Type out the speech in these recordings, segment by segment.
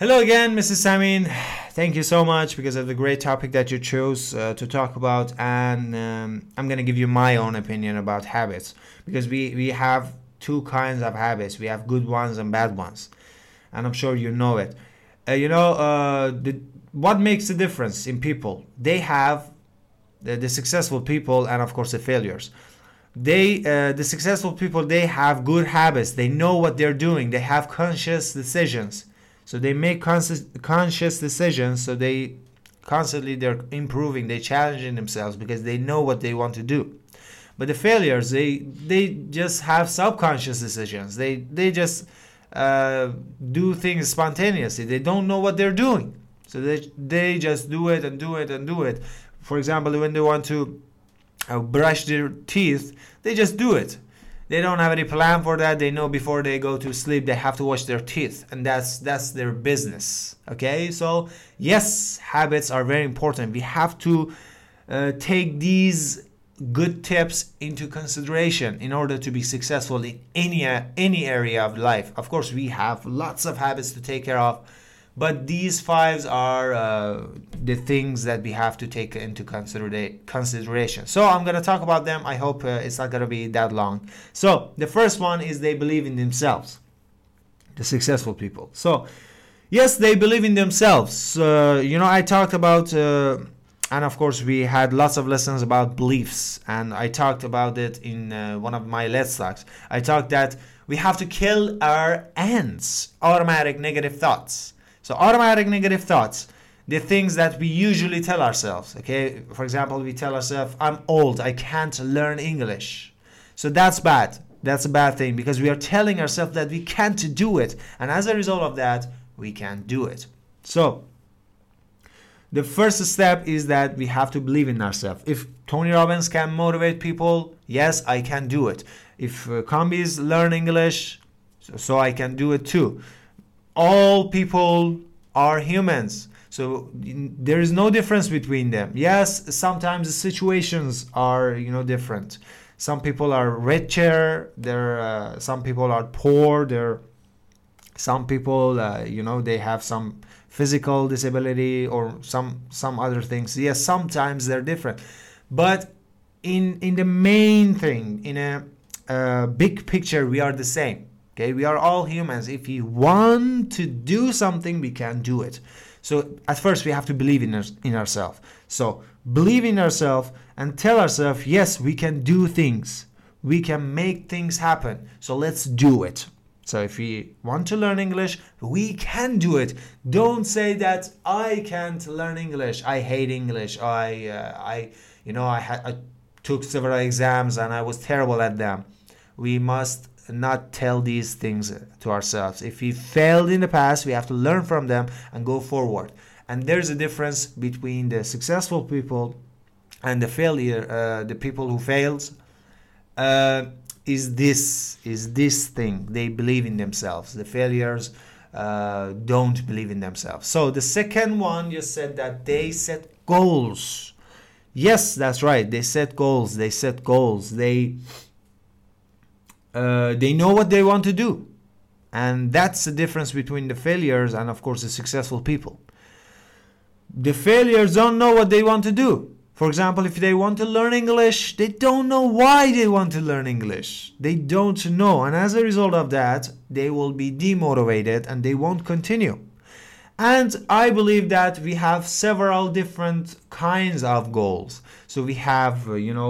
Hello again, Mrs. Samin. Thank you so much because of the great topic that you chose to talk about, and I'm gonna give you my own opinion about habits because we have two kinds of habits. We have good ones and bad ones, and I'm sure you know it. What makes the difference in people? They have the successful people and of course the failures. The successful people, they have good habits. They know what they're doing. They have conscious decisions. So they make conscious decisions. So they constantly they're improving. They challenging themselves because they know what they want to do. But the failures, they just have subconscious decisions. They just do things spontaneously. They don't know what they're doing. So they just do it and do it and do it. For example, when they want to brush their teeth, they just do it. They don't have any plan for that. They know before they go to sleep they have to wash their teeth, and that's their business. Okay, so yes, habits are very important. We have to take these good tips into consideration in order to be successful in any area of life. Of course, we have lots of habits to take care of, but these fives are the things that we have to take into consideration. So I'm going to talk about them. I hope it's not going to be that long. So the first one is they believe in themselves, the successful people. So yes, they believe in themselves. I talked about, and of course we had lots of lessons about beliefs, and I talked about it in one of my Let's Talks. I talked that we have to kill our ants, automatic negative thoughts. So automatic negative thoughts, the things that we usually tell ourselves, okay? For example, we tell ourselves, I'm old, I can't learn English. So that's bad. That's a bad thing because we are telling ourselves that we can't do it. And as a result of that, we can't do it. So the first step is that we have to believe in ourselves. If Tony Robbins can motivate people, yes, I can do it. If Combis learn English, so I can do it too. All people are humans, so there is no difference between them. Yes, sometimes the situations are different. Some people are richer, some people are poor, some people they have some physical disability or some other things. Yes, sometimes they're different, but in the main thing, in a big picture, we are the same. Okay, we are all humans. If we want to do something, we can do it. So at first we have to believe in ourselves. So believe in ourselves and tell ourselves, yes, we can do things. We can make things happen. So let's do it. So if we want to learn English, we can do it. Don't say that I can't learn English. I hate English. I took several exams and I was terrible at them. We must not tell these things to ourselves. If we failed in the past, we have to learn from them and go forward. And there's a difference between the successful people and the people who failed. Is this thing. They believe in themselves. The failures don't believe in themselves. So the second one, you said that they set goals. Yes, that's right. They set goals. They know what they want to do, and that's the difference between the failures and of course the successful people. The failures don't know what they want to do. For example, if they want to learn English, they don't know why they want to learn English. They don't know, and as a result of that, they will be demotivated and they won't continue. And I believe that we have several different kinds of goals. So we have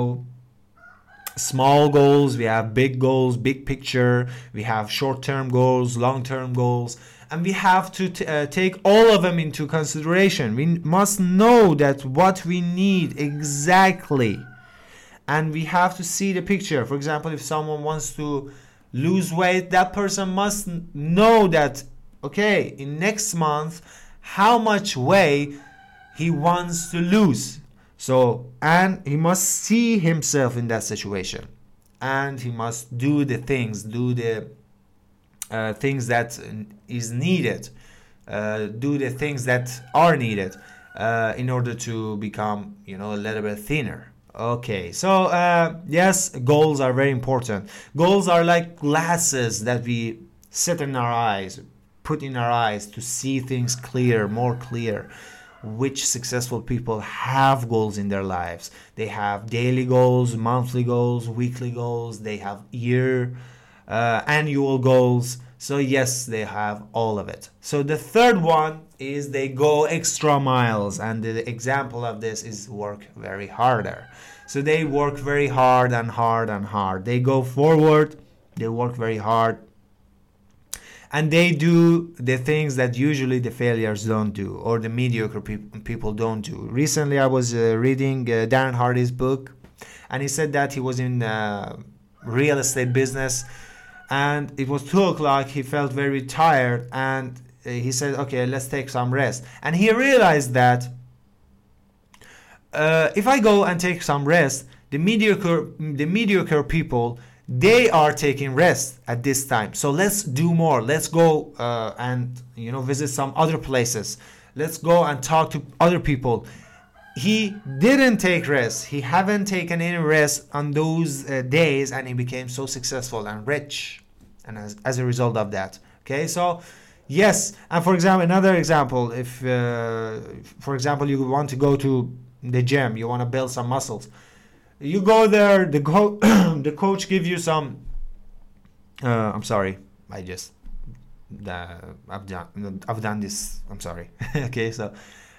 small goals, we have big goals, big picture, we have short-term goals, long-term goals, and we have to take all of them into consideration. We must know that what we need exactly, and we have to see the picture. For example, if someone wants to lose weight, that person must know that, okay, in next month, how much weight he wants to lose. So, and he must see himself in that situation, and he must do the things that is needed, do the things that are needed in order to become, a little bit thinner. Okay, so yes, goals are very important. Goals are like glasses that we set in our eyes. put in our eyes to see things clear, more clear. Which successful people have goals in their lives? They have daily goals, monthly goals, weekly goals. They have annual goals. So yes, they have all of it. So the third one is they go extra miles, and the example of this is work very harder. So they work very hard and hard and hard. They go forward, they work very hard, and they do the things that usually the failures don't do, or the mediocre people don't do. Recently I was reading Darren Hardy's book, and he said that he was in real estate business, and it was 2 o'clock. He felt very tired, and he said, okay, let's take some rest. And he realized that if I go and take some rest, the mediocre people, they are taking rest at this time. So let's do more. Let's go and visit some other places. Let's go and talk to other people. He didn't take rest. He haven't taken any rest on those days, and he became so successful and rich, and as a result of that. Okay, so yes. And for example, another example, if for example you want to go to the gym, you want to build some muscles, you go there, the coach gives you some I'm sorry, I've done this, I'm sorry. Okay, so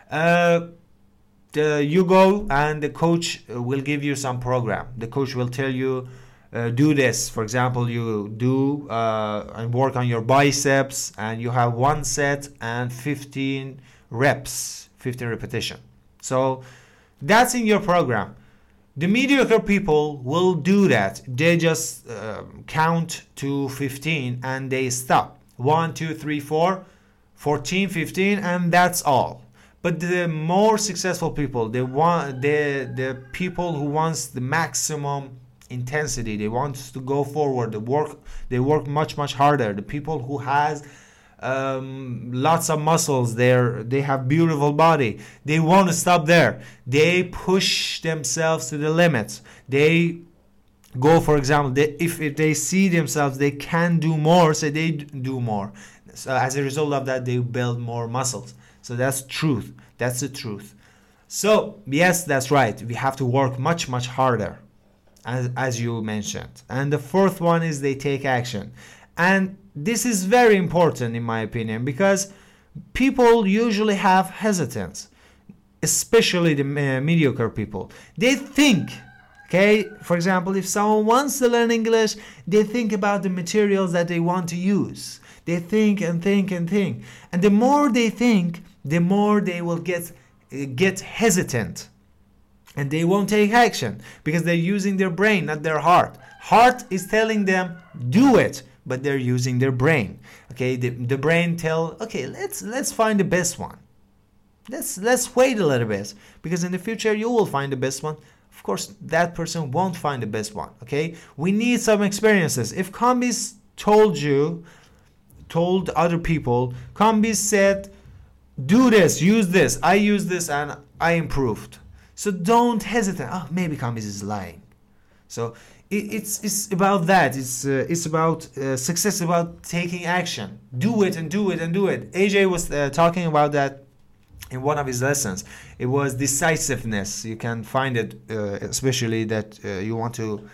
you go and the coach will give you some program. The coach will tell you, do this. For example, you do and work on your biceps, and you have 1 set and 15 reps, 15 repetition. So that's in your program. The mediocre people will do that. They just count to 15 and they stop. 1, 2, 3, 4, 14, 15, and that's all. But the more successful people, the people who wants the maximum intensity, they want to go forward, they work much harder. The people who has lots of muscles, they have beautiful body, they won't stop there. They push themselves to the limits. They go, for example, if they see themselves they can do more, so they do more. So as a result of that, they build more muscles. So that's truth. That's the truth. So yes, that's right, we have to work much harder, as you mentioned. And the fourth one is they take action. And this is very important in my opinion, because people usually have hesitance, especially the mediocre people. They think, okay, for example, if someone wants to learn English, they think about the materials that they want to use. They think and think and think. And the more they think, the more they will get hesitant. And they won't take action, because they're using their brain, not their heart. Heart is telling them, do it, but they're using their brain. Okay, the brain okay, let's find the best one. Let's wait a little bit, because in the future you will find the best one. Of course, that person won't find the best one. Okay, we need some experiences. If Kambiz told other people, Kambiz said, do this, use this, I used this and I improved. So don't hesitate. Oh, maybe Kambiz is lying. So it's about that. It's about success, about taking action. Do it and do it and do it. AJ was talking about that in one of his lessons. It was decisiveness. You can find it, especially that you want to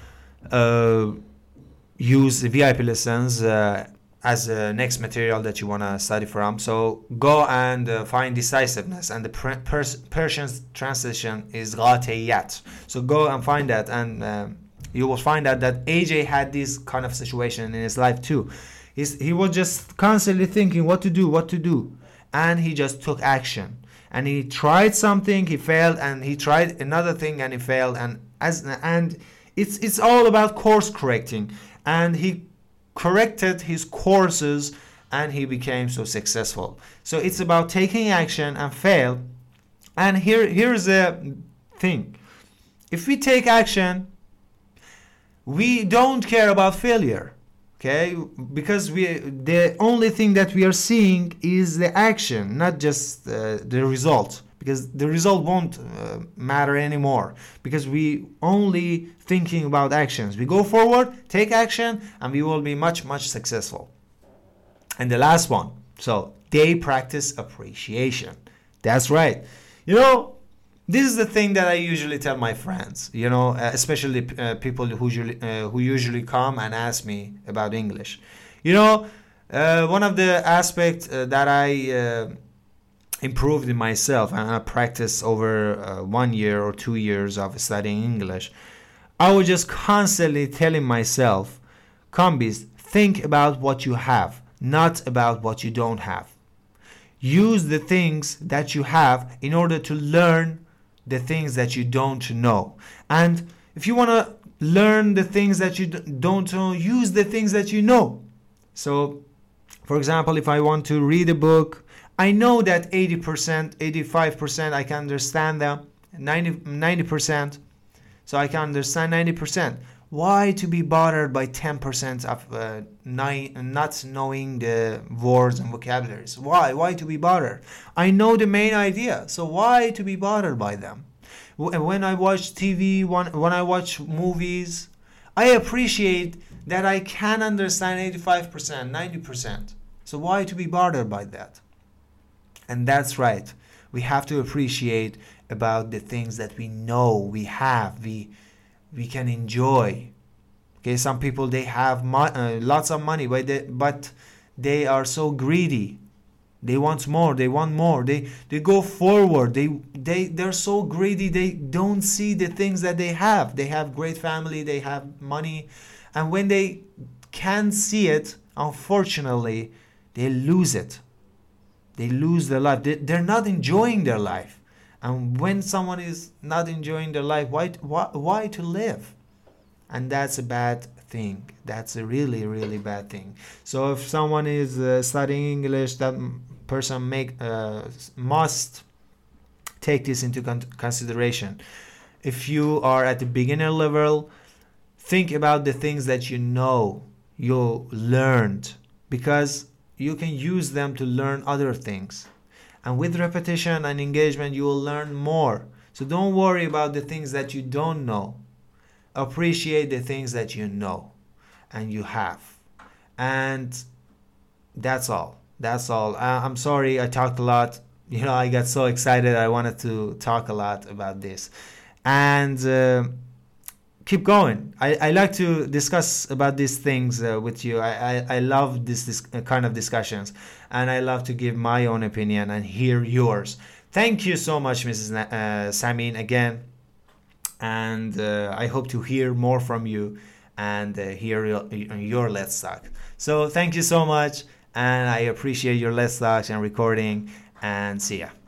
use the VIP lessons as a next material that you want to study from. So go and find decisiveness, and the Persian translation is ghatiyat. So go and find that, and you will find out that AJ had this kind of situation in his life too. He was just constantly thinking what to do, and he just took action. And he tried something, he failed, and he tried another thing and he failed, and it's all about course correcting. And he corrected his courses and he became so successful. So it's about taking action and fail. And here's the thing. If we take action, we don't care about failure. Okay? Because the only thing that we are seeing is the action, not just the result. Because the result won't matter anymore, because we only thinking about actions. We go forward, take action, and we will be much successful. And the last one, so they practice appreciation. That's right. You know, this is the thing that I usually tell my friends, you know, especially people who usually come and ask me about English. You know, one of the aspects that I improved in myself and I practiced over 1 year or 2 years of studying English, I was just constantly telling myself, Combis, think about what you have, not about what you don't have. Use the things that you have in order to learn the things that you don't know. And if you want to learn the things that you don't know, use the things that you know. So, for example, if I want to read a book, I know that 80%, 85% I can understand them, 90%, so I can understand 90%. Why to be bothered by 10% of not knowing the words and vocabularies? Why to be bothered? I know the main idea, so why to be bothered by them? When I watch TV, when I watch movies, I appreciate that I can understand 85%, 90%. So why to be bothered by that? And that's right. We have to appreciate about the things that we know, we have, we can enjoy. Okay, some people, they have lots of money, but they are so greedy. They want more. They go forward. They're so greedy. They don't see the things that they have. They have great family. They have money, and when they can't see it, unfortunately, they lose it. They lose their life. They're not enjoying their life. And when someone is not enjoying their life, why to live? And that's a bad thing. That's a really, really bad thing. So if someone is studying English, that person must take this into consideration. If you are at the beginner level, think about the things that you know, you learned, because you can use them to learn other things. And with repetition and engagement, you will learn more. So don't worry about the things that you don't know. Appreciate the things that you know and you have. And that's all. I'm sorry I talked a lot. You know, I got so excited. I wanted to talk a lot about this. And keep going. I like to discuss about these things with you. I love this kind of discussions, and I love to give my own opinion and hear yours. Thank you so much, Mrs. Samin, again, and I hope to hear more from you and hear your Let's Talk. So thank you so much, and I appreciate your Let's Talks and recording, and see ya.